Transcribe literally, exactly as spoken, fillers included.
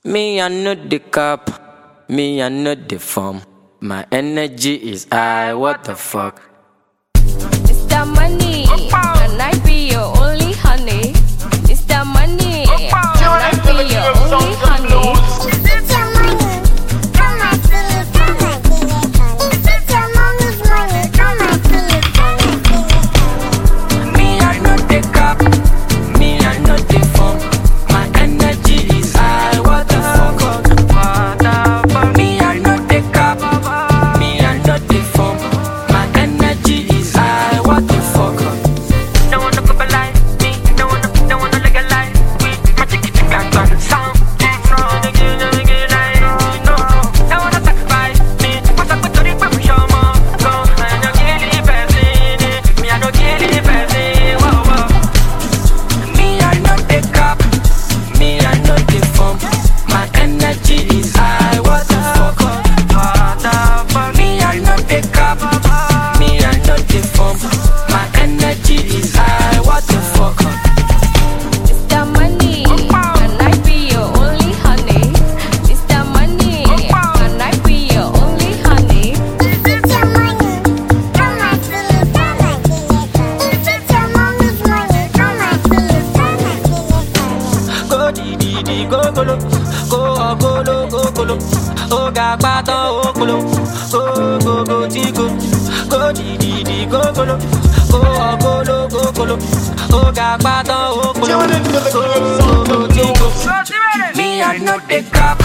Me, I know the cap. Me, I know the form. My energy is high. What the fuck? It's the money, and I be your only honey. It's the money, and I be your only honey. Go golo, go golo, go golo. Oh ga pato, oh golo, go go go tigo, go di di di go golo, go golo, go golo. Oh ga pato, oh golo, go go go tigo. Me I know the cap.